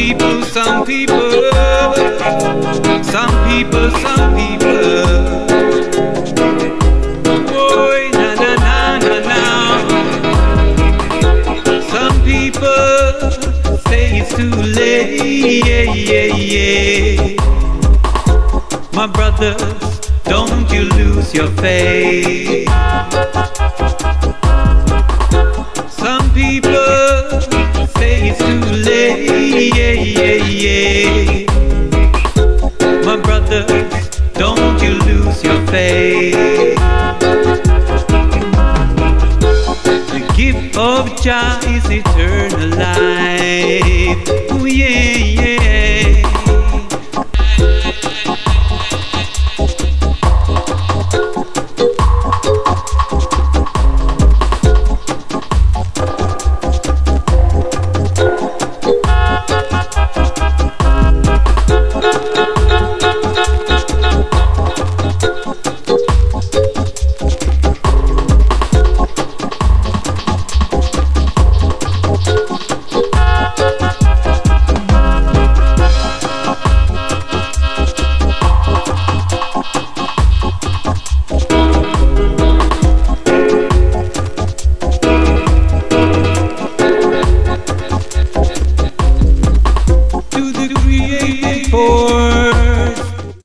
some people. Boy, na na na na na. Some people say it's too late. Yeah, yeah, yeah. My brothers, don't you lose your faith. Some people say it's too late. Yeah, yeah, yeah. My brothers, don't you lose your faith. The gift of Jah is eternal life. Oh yeah, yeah.